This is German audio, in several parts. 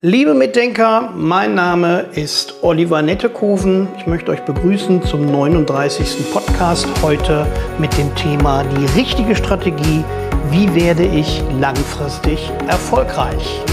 Liebe Mitdenker, mein Name ist Oliver Nettekoven. Ich möchte euch begrüßen zum 39. Podcast heute mit dem Thema die richtige Strategie. Wie werde ich langfristig erfolgreich?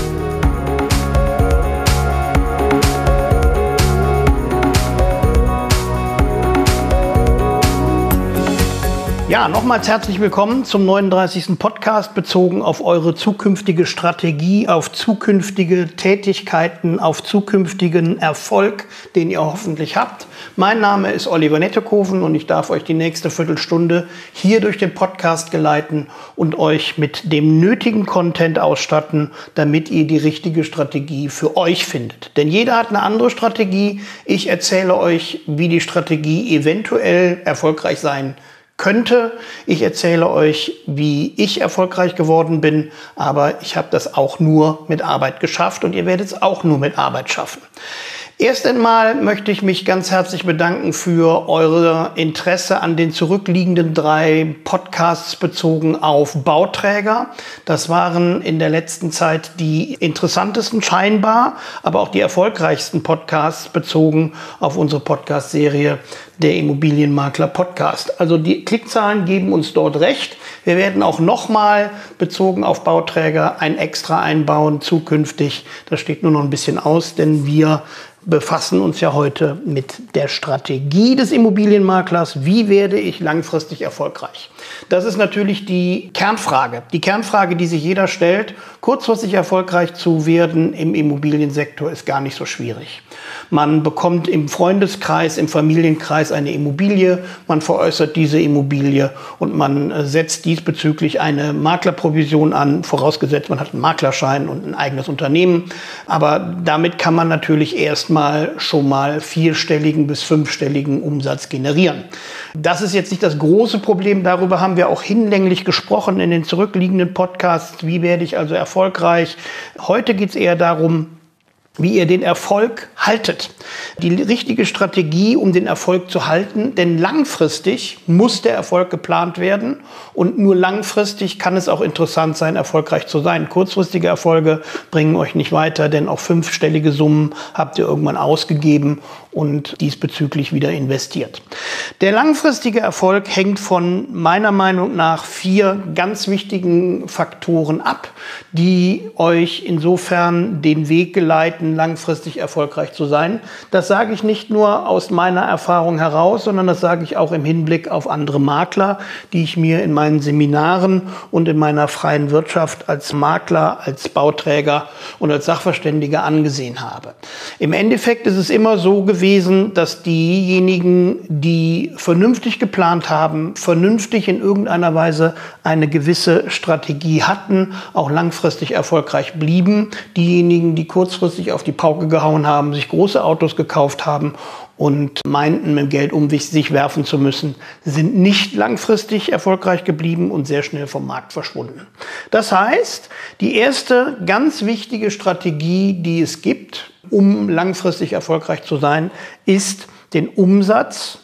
Ja, nochmals herzlich willkommen zum 39. Podcast bezogen auf eure zukünftige Strategie, auf zukünftige Tätigkeiten, auf zukünftigen Erfolg, den ihr hoffentlich habt. Mein Name ist Oliver Nettekoven und ich darf euch die nächste Viertelstunde hier durch den Podcast geleiten und euch mit dem nötigen Content ausstatten, damit ihr die richtige Strategie für euch findet. Denn jeder hat eine andere Strategie. Ich erzähle euch, wie die Strategie eventuell erfolgreich sein könnte. Ich erzähle euch, wie ich erfolgreich geworden bin, aber ich habe das auch nur mit Arbeit geschafft und ihr werdet es auch nur mit Arbeit schaffen. Erst einmal möchte ich mich ganz herzlich bedanken für eure Interesse an den zurückliegenden 3 Podcasts bezogen auf Bauträger. Das waren in der letzten Zeit die interessantesten scheinbar, aber auch die erfolgreichsten Podcasts bezogen auf unsere Podcast-Serie der Immobilienmakler Podcast. Also die Klickzahlen geben uns dort recht. Wir werden auch nochmal bezogen auf Bauträger ein Extra einbauen zukünftig. Das steht nur noch ein bisschen aus, denn wir befassen uns ja heute mit der Strategie des Immobilienmaklers. Wie werde ich langfristig erfolgreich? Das ist natürlich die Kernfrage. Die Kernfrage, die sich jeder stellt. Kurzfristig erfolgreich zu werden im Immobiliensektor ist gar nicht so schwierig. Man bekommt im Freundeskreis, im Familienkreis eine Immobilie, man veräußert diese Immobilie und man setzt diesbezüglich eine Maklerprovision an, vorausgesetzt man hat einen Maklerschein und ein eigenes Unternehmen. Aber damit kann man natürlich erstmal schon mal 4-stelligen bis 5-stelligen Umsatz generieren. Das ist jetzt nicht das große Problem, darüber haben wir auch hinlänglich gesprochen in den zurückliegenden Podcasts. Wie werde ich also erfolgreich? Heute geht es eher darum, wie ihr den Erfolg haltet. Die richtige Strategie, um den Erfolg zu halten, denn langfristig muss der Erfolg geplant werden und nur langfristig kann es auch interessant sein, erfolgreich zu sein. Kurzfristige Erfolge bringen euch nicht weiter, denn auch 5-stellige Summen habt ihr irgendwann ausgegeben und diesbezüglich wieder investiert. Der langfristige Erfolg hängt von meiner Meinung nach 4 ganz wichtigen Faktoren ab, die euch insofern den Weg geleiten, langfristig erfolgreich zu sein. Das sage ich nicht nur aus meiner Erfahrung heraus, sondern das sage ich auch im Hinblick auf andere Makler, die ich mir in meinen Seminaren und in meiner freien Wirtschaft als Makler, als Bauträger und als Sachverständiger angesehen habe. Im Endeffekt ist es immer so gewesen, dass diejenigen, die vernünftig geplant haben, vernünftig in irgendeiner Weise eine gewisse Strategie hatten, auch langfristig erfolgreich blieben. Diejenigen, die kurzfristig auf die Pauke gehauen haben, sich große Autos gekauft haben und meinten, mit Geld um sich werfen zu müssen, sind nicht langfristig erfolgreich geblieben und sehr schnell vom Markt verschwunden. Das heißt, die erste ganz wichtige Strategie, die es gibt, um langfristig erfolgreich zu sein, ist den Umsatz,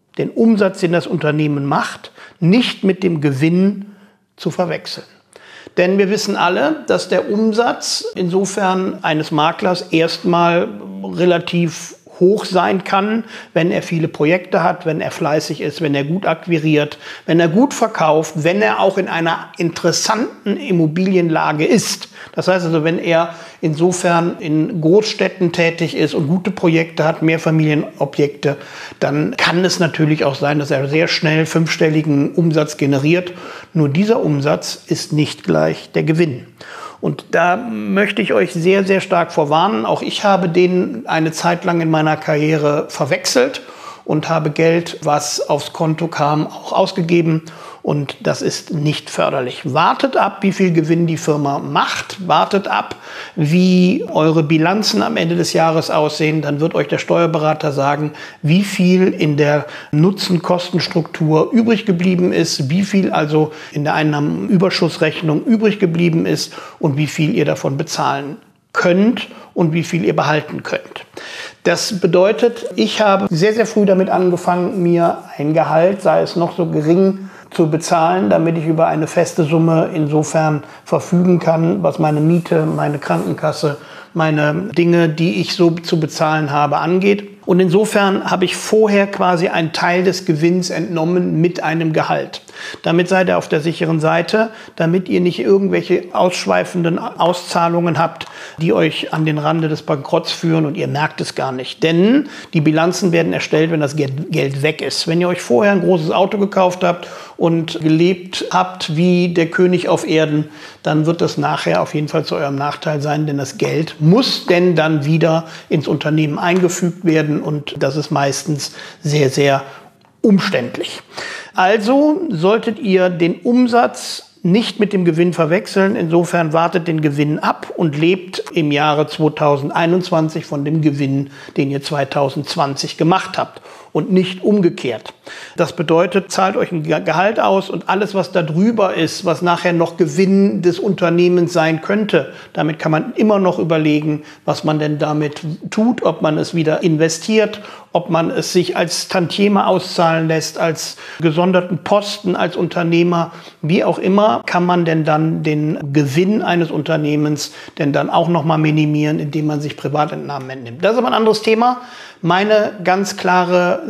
den das Unternehmen macht, nicht mit dem Gewinn zu verwechseln. Denn wir wissen alle, dass der Umsatz insofern eines Maklers erstmal relativ hoch sein kann, wenn er viele Projekte hat, wenn er fleißig ist, wenn er gut akquiriert, wenn er gut verkauft, wenn er auch in einer interessanten Immobilienlage ist. Das heißt also, wenn er insofern in Großstädten tätig ist und gute Projekte hat, Mehrfamilienobjekte, dann kann es natürlich auch sein, dass er sehr schnell 5-stelligen Umsatz generiert. Nur dieser Umsatz ist nicht gleich der Gewinn. Und da möchte ich euch sehr, sehr stark vorwarnen. Auch ich habe den eine Zeit lang in meiner Karriere verwechselt und habe Geld, was aufs Konto kam, auch ausgegeben. Und das ist nicht förderlich. Wartet ab, wie viel Gewinn die Firma macht. Wartet ab, wie eure Bilanzen am Ende des Jahres aussehen. Dann wird euch der Steuerberater sagen, wie viel in der Nutzen-Kosten-Struktur übrig geblieben ist, wie viel also in der Einnahmenüberschussrechnung übrig geblieben ist und wie viel ihr davon bezahlen könnt und wie viel ihr behalten könnt. Das bedeutet, ich habe sehr, sehr früh damit angefangen, mir ein Gehalt, sei es noch so gering, zu bezahlen, damit ich über eine feste Summe insofern verfügen kann, was meine Miete, meine Krankenkasse, meine Dinge, die ich so zu bezahlen habe, angeht. Und insofern habe ich vorher quasi einen Teil des Gewinns entnommen mit einem Gehalt. Damit seid ihr auf der sicheren Seite, damit ihr nicht irgendwelche ausschweifenden Auszahlungen habt, die euch an den Rande des Bankrotts führen und ihr merkt es gar nicht. Denn die Bilanzen werden erstellt, wenn das Geld weg ist. Wenn ihr euch vorher ein großes Auto gekauft habt und gelebt habt wie der König auf Erden, dann wird das nachher auf jeden Fall zu eurem Nachteil sein, denn das Geld muss denn dann wieder ins Unternehmen eingefügt werden und das ist meistens sehr, sehr umständlich. Also solltet ihr den Umsatz nicht mit dem Gewinn verwechseln. Insofern wartet den Gewinn ab und lebt im Jahre 2021 von dem Gewinn, den ihr 2020 gemacht habt und nicht umgekehrt. Das bedeutet, zahlt euch ein Gehalt aus und alles, was da drüber ist, was nachher noch Gewinn des Unternehmens sein könnte, damit kann man immer noch überlegen, was man denn damit tut, ob man es wieder investiert, ob man es sich als Tantieme auszahlen lässt, als gesonderten Posten, als Unternehmer, wie auch immer, kann man denn dann den Gewinn eines Unternehmens denn dann auch nochmal minimieren, indem man sich Privatentnahmen entnimmt. Das ist aber ein anderes Thema. Meine ganz klare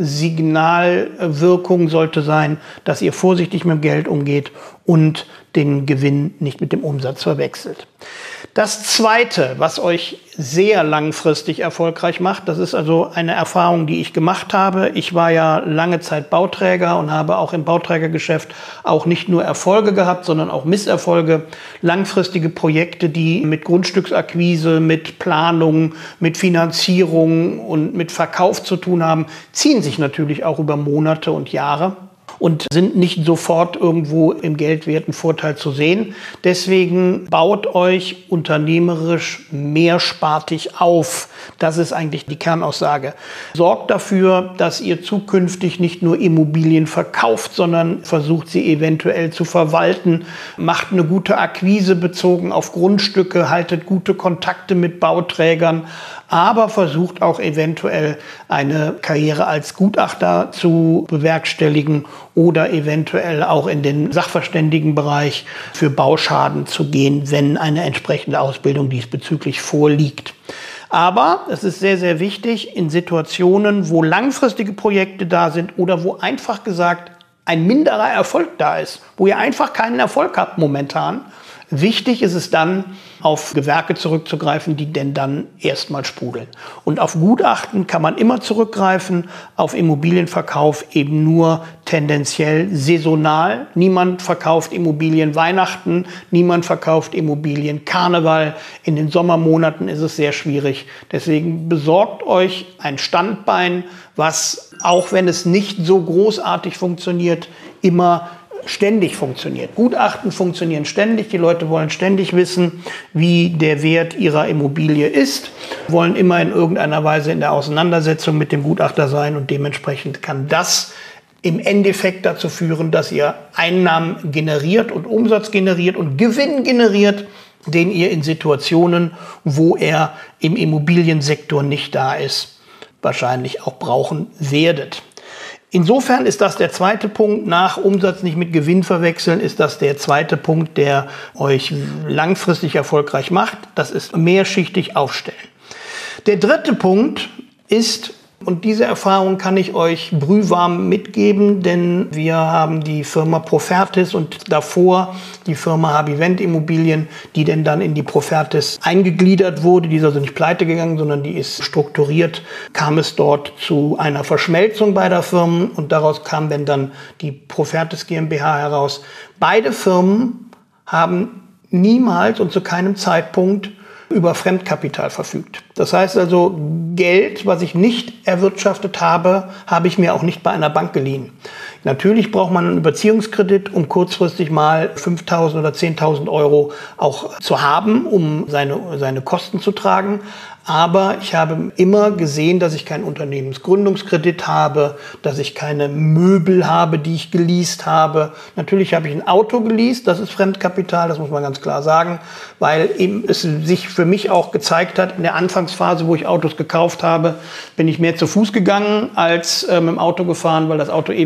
Signalwirkung sollte sein, dass ihr vorsichtig mit dem Geld umgeht und den Gewinn nicht mit dem Umsatz verwechselt. Das Zweite, was euch sehr langfristig erfolgreich macht, das ist also eine Erfahrung, die ich gemacht habe. Ich war ja lange Zeit Bauträger und habe auch im Bauträgergeschäft auch nicht nur Erfolge gehabt, sondern auch Misserfolge. Langfristige Projekte, die mit Grundstücksakquise, mit Planung, mit Finanzierung und mit Verkauf zu tun haben, ziehen sich natürlich auch über Monate und Jahre und sind nicht sofort irgendwo im geldwerten Vorteil zu sehen. Deswegen baut euch unternehmerisch mehrspartig auf. Das ist eigentlich die Kernaussage. Sorgt dafür, dass ihr zukünftig nicht nur Immobilien verkauft, sondern versucht sie eventuell zu verwalten. Macht eine gute Akquise bezogen auf Grundstücke, haltet gute Kontakte mit Bauträgern, aber versucht auch eventuell eine Karriere als Gutachter zu bewerkstelligen oder eventuell auch in den Sachverständigenbereich für Bauschaden zu gehen, wenn eine entsprechende Ausbildung diesbezüglich vorliegt. Aber es ist sehr, sehr wichtig, in Situationen, wo langfristige Projekte da sind oder wo einfach gesagt ein minderer Erfolg da ist, wo ihr einfach keinen Erfolg habt momentan, wichtig ist es dann, auf Gewerke zurückzugreifen, die denn dann erstmal sprudeln. Und auf Gutachten kann man immer zurückgreifen, auf Immobilienverkauf eben nur tendenziell saisonal. Niemand verkauft Immobilien Weihnachten, niemand verkauft Immobilien Karneval. In den Sommermonaten ist es sehr schwierig. Deswegen besorgt euch ein Standbein, was, auch wenn es nicht so großartig funktioniert, immer ständig funktioniert. Gutachten funktionieren ständig. Die Leute wollen ständig wissen, wie der Wert ihrer Immobilie ist, wollen immer in irgendeiner Weise in der Auseinandersetzung mit dem Gutachter sein und dementsprechend kann das im Endeffekt dazu führen, dass ihr Einnahmen generiert und Umsatz generiert und Gewinn generiert, den ihr in Situationen, wo er im Immobiliensektor nicht da ist, wahrscheinlich auch brauchen werdet. Insofern ist das der zweite Punkt. Nach Umsatz nicht mit Gewinn verwechseln, ist das der zweite Punkt, der euch langfristig erfolgreich macht. Das ist mehrschichtig aufstellen. Der dritte Punkt ist, und diese Erfahrung kann ich euch brühwarm mitgeben, denn wir haben die Firma Profertis und davor die Firma Habivent Immobilien, die denn dann in die Profertis eingegliedert wurde. Die ist also nicht pleite gegangen, sondern die ist strukturiert. Kam es dort zu einer Verschmelzung beider Firmen und daraus kam dann die Profertis GmbH heraus. Beide Firmen haben niemals und zu keinem Zeitpunkt über Fremdkapital verfügt. Das heißt also, Geld, was ich nicht erwirtschaftet habe, habe ich mir auch nicht bei einer Bank geliehen. Natürlich braucht man einen Überziehungskredit, um kurzfristig mal 5.000 oder 10.000 Euro auch zu haben, um seine Kosten zu tragen. Aber ich habe immer gesehen, dass ich keinen Unternehmensgründungskredit habe, dass ich keine Möbel habe, die ich geleast habe. Natürlich habe ich ein Auto geleast, das ist Fremdkapital, das muss man ganz klar sagen, weil eben es sich für mich auch gezeigt hat, in der Anfangsphase, wo ich Autos gekauft habe, bin ich mehr zu Fuß gegangen als mit dem Auto gefahren, weil das Auto ewig kaputt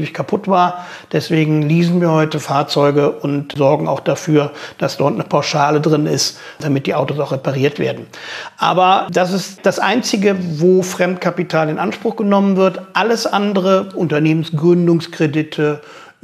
gut war. Deswegen leasen wir heute Fahrzeuge und sorgen auch dafür, dass dort eine Pauschale drin ist, damit die Autos auch repariert werden. Aber das ist das Einzige, wo Fremdkapital in Anspruch genommen wird. Alles andere, Unternehmensgründungskredite,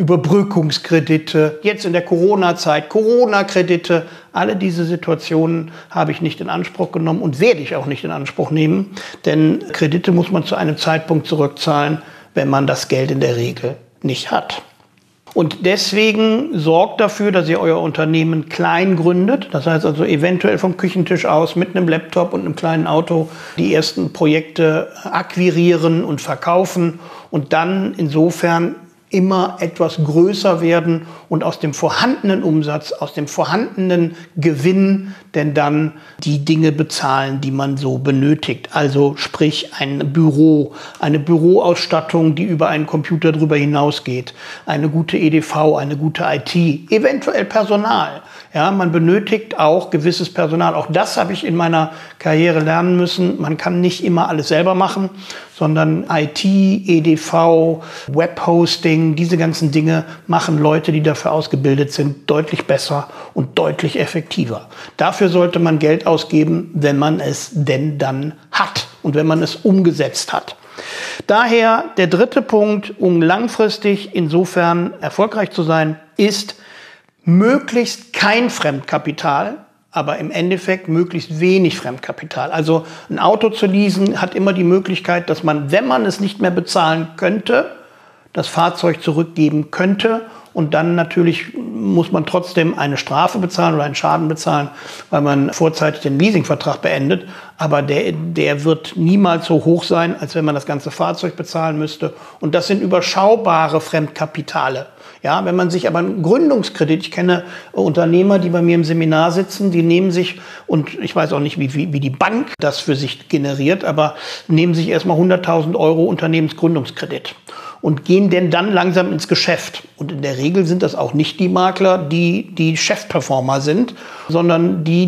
Überbrückungskredite, jetzt in der Corona-Zeit, Corona-Kredite, alle diese Situationen habe ich nicht in Anspruch genommen und werde ich auch nicht in Anspruch nehmen, denn Kredite muss man zu einem Zeitpunkt zurückzahlen, wenn man das Geld in der Regel nicht hat. Und deswegen sorgt dafür, dass ihr euer Unternehmen klein gründet. Das heißt also eventuell vom Küchentisch aus mit einem Laptop und einem kleinen Auto die ersten Projekte akquirieren und verkaufen und dann insofern immer etwas größer werden und aus dem vorhandenen Umsatz, aus dem vorhandenen Gewinn, denn dann die Dinge bezahlen, die man so benötigt. Also sprich ein Büro, eine Büroausstattung, die über einen Computer drüber hinausgeht, eine gute EDV, eine gute IT, eventuell Personal. Ja, man benötigt auch gewisses Personal. Auch das habe ich in meiner Karriere lernen müssen. Man kann nicht immer alles selber machen, sondern IT, EDV, Webhosting, diese ganzen Dinge machen Leute, die dafür ausgebildet sind, deutlich besser und deutlich effektiver. Dafür sollte man Geld ausgeben, wenn man es denn dann hat und wenn man es umgesetzt hat. Daher der dritte Punkt, um langfristig insofern erfolgreich zu sein, ist möglichst kein Fremdkapital, aber im Endeffekt möglichst wenig Fremdkapital. Also ein Auto zu leasen hat immer die Möglichkeit, dass man, wenn man es nicht mehr bezahlen könnte, das Fahrzeug zurückgeben könnte. Und dann natürlich muss man trotzdem eine Strafe bezahlen oder einen Schaden bezahlen, weil man vorzeitig den Leasingvertrag beendet. Aber der wird niemals so hoch sein, als wenn man das ganze Fahrzeug bezahlen müsste. Und das sind überschaubare Fremdkapitale. Ja, wenn man sich aber einen Gründungskredit, ich kenne Unternehmer, die bei mir im Seminar sitzen, die nehmen sich, und ich weiß auch nicht, wie die Bank das für sich generiert, aber nehmen sich erstmal 100.000 Euro Unternehmensgründungskredit und gehen denn dann langsam ins Geschäft. Und in der Regel sind das auch nicht die Makler, die Chefperformer sind, sondern die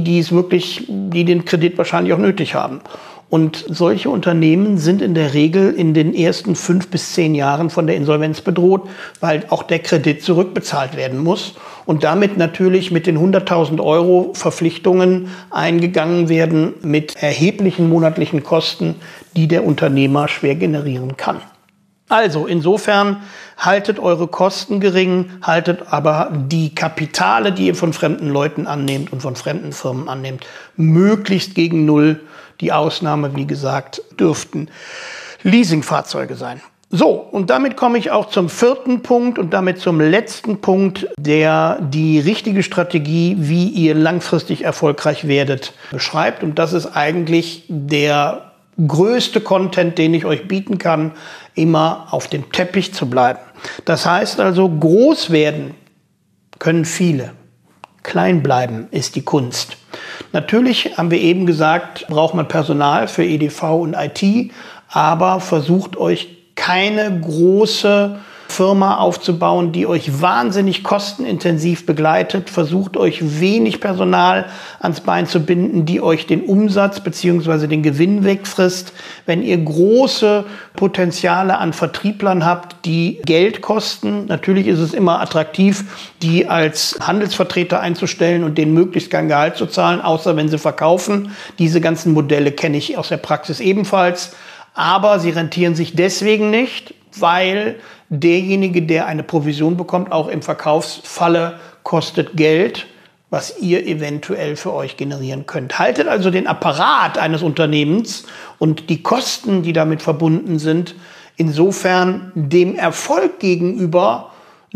den Kredit wahrscheinlich auch nötig haben. Und solche Unternehmen sind in der Regel in den ersten 5 bis 10 Jahren von der Insolvenz bedroht, weil auch der Kredit zurückbezahlt werden muss und damit natürlich mit den 100.000 Euro Verpflichtungen eingegangen werden mit erheblichen monatlichen Kosten, die der Unternehmer schwer generieren kann. Also insofern haltet eure Kosten gering, haltet aber die Kapitale, die ihr von fremden Leuten annehmt und von fremden Firmen annehmt, möglichst gegen Null. Die Ausnahme, wie gesagt, dürften Leasingfahrzeuge sein. So, und damit komme ich auch zum vierten Punkt und damit zum letzten Punkt, der die richtige Strategie, wie ihr langfristig erfolgreich werdet, beschreibt. Und das ist eigentlich der größte Content, den ich euch bieten kann, immer auf dem Teppich zu bleiben. Das heißt also, groß werden können viele. Klein bleiben ist die Kunst. Natürlich haben wir eben gesagt, braucht man Personal für EDV und IT, aber versucht euch keine große Firma aufzubauen, die euch wahnsinnig kostenintensiv begleitet. Versucht euch wenig Personal ans Bein zu binden, die euch den Umsatz bzw. den Gewinn wegfrisst. Wenn ihr große Potenziale an Vertrieblern habt, die Geld kosten, natürlich ist es immer attraktiv, die als Handelsvertreter einzustellen und denen möglichst kein Gehalt zu zahlen, außer wenn sie verkaufen. Diese ganzen Modelle kenne ich aus der Praxis ebenfalls. Aber sie rentieren sich deswegen nicht, weil derjenige, der eine Provision bekommt, auch im Verkaufsfalle kostet Geld, was ihr eventuell für euch generieren könnt. Haltet also den Apparat eines Unternehmens und die Kosten, die damit verbunden sind, insofern dem Erfolg gegenüber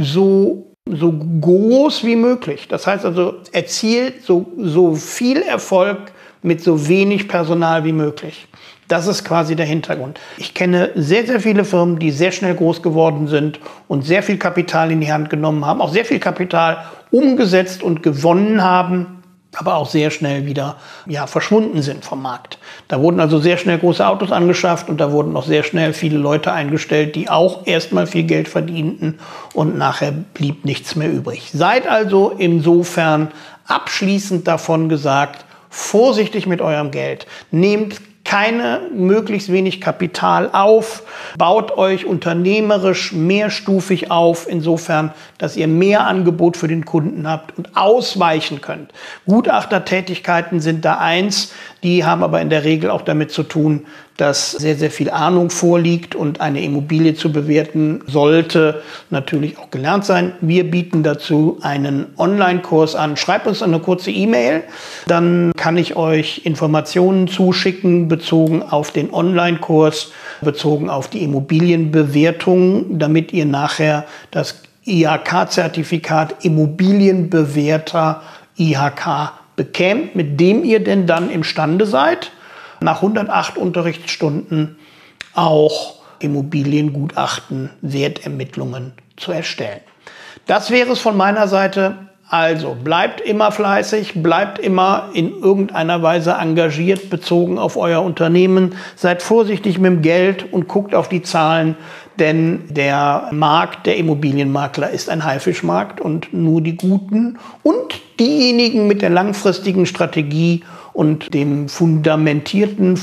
so groß wie möglich. Das heißt also, erzielt so viel Erfolg mit so wenig Personal wie möglich. Das ist quasi der Hintergrund. Ich kenne sehr, sehr viele Firmen, die sehr schnell groß geworden sind und sehr viel Kapital in die Hand genommen haben, auch sehr viel Kapital umgesetzt und gewonnen haben, aber auch sehr schnell wieder verschwunden sind vom Markt. Da wurden also sehr schnell große Autos angeschafft und da wurden auch sehr schnell viele Leute eingestellt, die auch erstmal viel Geld verdienten und nachher blieb nichts mehr übrig. Seid also insofern abschließend davon gesagt, vorsichtig mit eurem Geld. Nehmt möglichst wenig Kapital auf, baut euch unternehmerisch mehrstufig auf, insofern, dass ihr mehr Angebot für den Kunden habt und ausweichen könnt. Gutachtertätigkeiten sind da eins, die haben aber in der Regel auch damit zu tun, dass sehr, sehr viel Ahnung vorliegt und eine Immobilie zu bewerten sollte natürlich auch gelernt sein. Wir bieten dazu einen Online-Kurs an. Schreibt uns eine kurze E-Mail, dann kann ich euch Informationen zuschicken bezogen auf den Online-Kurs, bezogen auf die Immobilienbewertung, damit ihr nachher das IHK-Zertifikat Immobilienbewerter IHK bekämt, mit dem ihr denn dann imstande seid, nach 108 Unterrichtsstunden auch Immobiliengutachten, Wertermittlungen zu erstellen. Das wäre es von meiner Seite. Also bleibt immer fleißig, bleibt immer in irgendeiner Weise engagiert bezogen auf euer Unternehmen. Seid vorsichtig mit dem Geld und guckt auf die Zahlen, denn der Markt der Immobilienmakler ist ein Haifischmarkt und nur die Guten und diejenigen mit der langfristigen Strategie und dem fundierten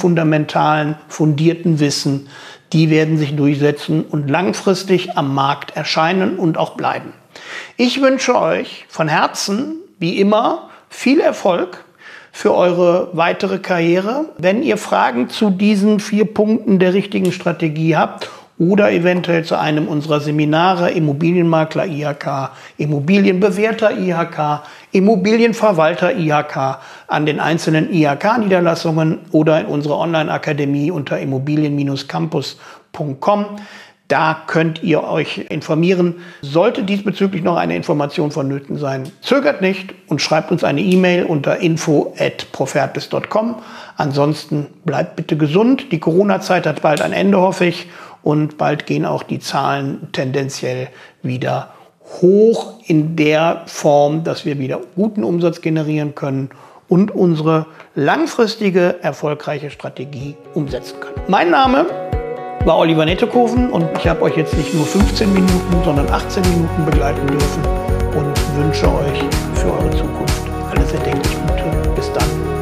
Wissen, die werden sich durchsetzen und langfristig am Markt erscheinen und auch bleiben. Ich wünsche euch von Herzen, wie immer, viel Erfolg für eure weitere Karriere. Wenn ihr Fragen zu diesen 4 Punkten der richtigen Strategie habt oder eventuell zu einem unserer Seminare, Immobilienmakler IHK, Immobilienbewerter IHK, Immobilienverwalter IHK, an den einzelnen IHK-Niederlassungen oder in unserer Online-Akademie unter immobilien-campus.com. Da könnt ihr euch informieren. Sollte diesbezüglich noch eine Information vonnöten sein, zögert nicht und schreibt uns eine E-Mail unter info@profertis.com. Ansonsten bleibt bitte gesund. Die Corona-Zeit hat bald ein Ende, hoffe ich. Und bald gehen auch die Zahlen tendenziell wieder hoch in der Form, dass wir wieder guten Umsatz generieren können und unsere langfristige, erfolgreiche Strategie umsetzen können. Mein Name war Oliver Nettekoven und ich habe euch jetzt nicht nur 15 Minuten, sondern 18 Minuten begleiten dürfen und wünsche euch für eure Zukunft alles erdenklich Gute. Bis dann.